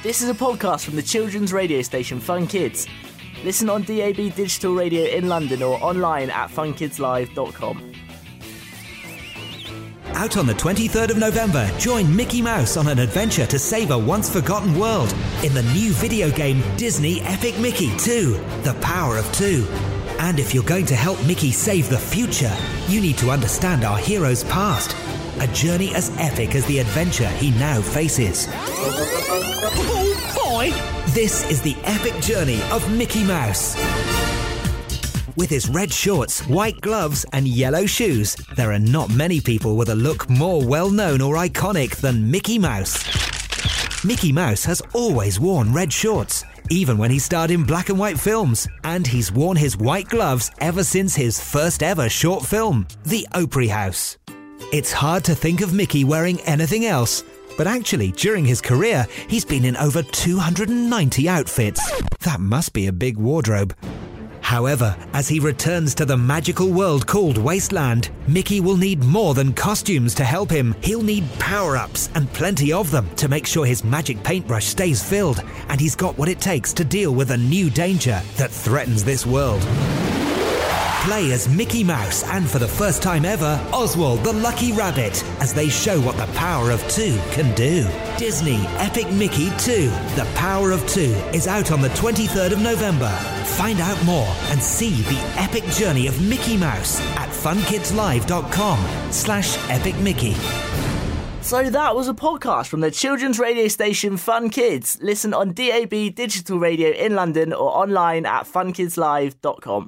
This is a podcast from the children's radio station Fun Kids. Listen on DAB Digital Radio in London or online at funkidslive.com. Out on the 23rd of November, join Mickey Mouse on an adventure to save a once-forgotten world in the new video game Disney Epic Mickey 2, The Power of Two. And if you're going to help Mickey save the future, you need to understand our hero's past. A journey as epic as the adventure he now faces. Oh boy! This is the epic journey of Mickey Mouse. With his red shorts, white gloves and yellow shoes, there are not many people with a look more well-known or iconic than Mickey Mouse. Mickey Mouse has always worn red shorts, even when he starred in black and white films, and he's worn his white gloves ever since his first ever short film, The Opry House. It's hard to think of Mickey wearing anything else, but actually, during his career, he's been in over 290 outfits. That must be a big wardrobe. However, as he returns to the magical world called Wasteland, Mickey will need more than costumes to help him. He'll need power-ups, and plenty of them, to make sure his magic paintbrush stays filled, and he's got what it takes to deal with a new danger that threatens this world. Play as Mickey Mouse and, for the first time ever, Oswald the Lucky Rabbit, as they show what the power of two can do. Disney Epic Mickey 2, The Power of Two, is out on the 23rd of November. Find out more and see the epic journey of Mickey Mouse at funkidslive.com/epicmickey. So that was a podcast from the children's radio station Fun Kids. Listen on DAB Digital Radio in London or online at funkidslive.com.